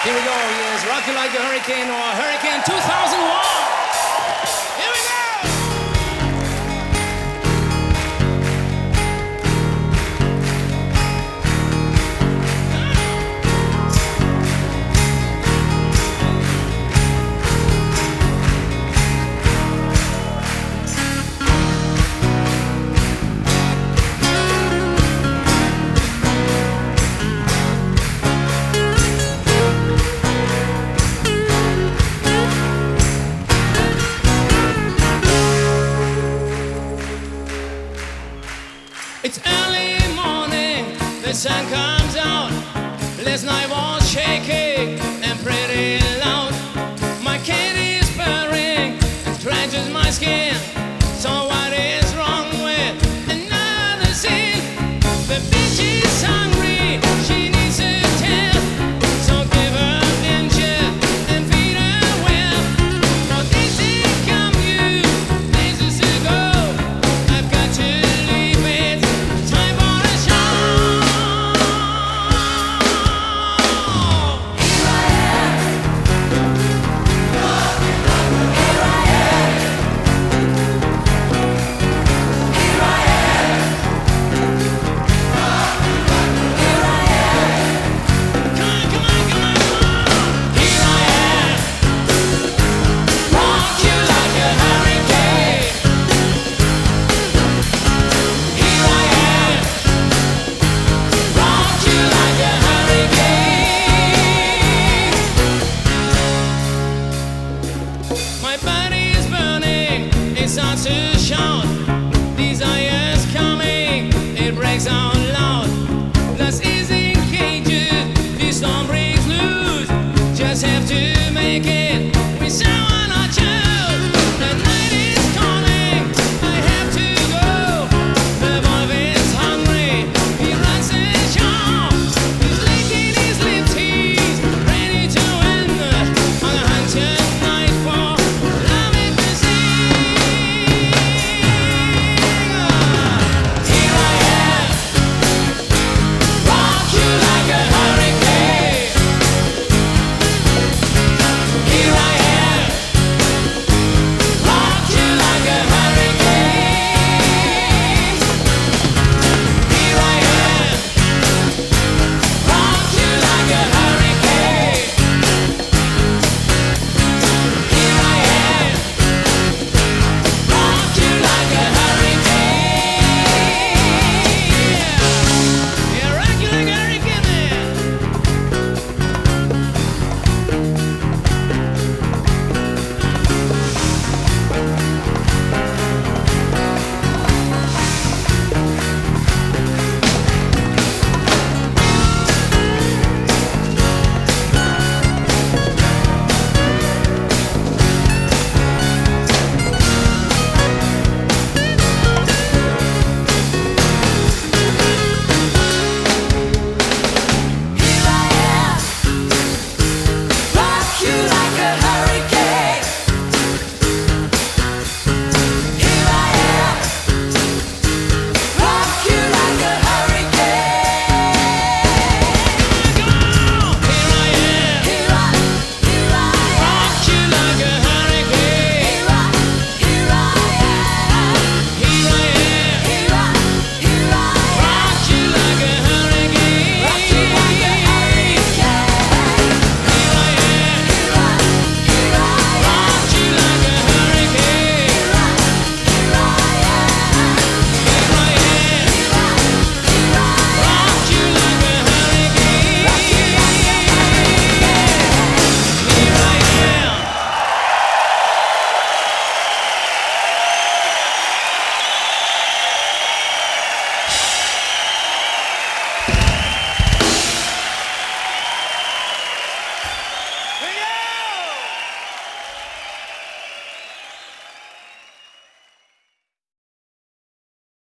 Here we go, yes, Rock You Like a Hurricane or Hurricane 2001. Here we go! It's early morning, the sun comes out. Last night was shaking and pretty loud. My cat is purring and scratches my skin. So what is wrong with another scene? The bitch is hungry, she needs a tail. So give her inches and feed her well. For days to come, you places to go. I've got to leave it. Time for a show. Here I am. Here I am. Here I am. Here I am. Come on, come on, come on, come on. Here I am. Rock you like a hurricane. Here I am. Rock you like a hurricane. My body is burning, it starts to shout. Desire's coming, it breaks out loud. Glass is in cages, the storm breaks loose. Just have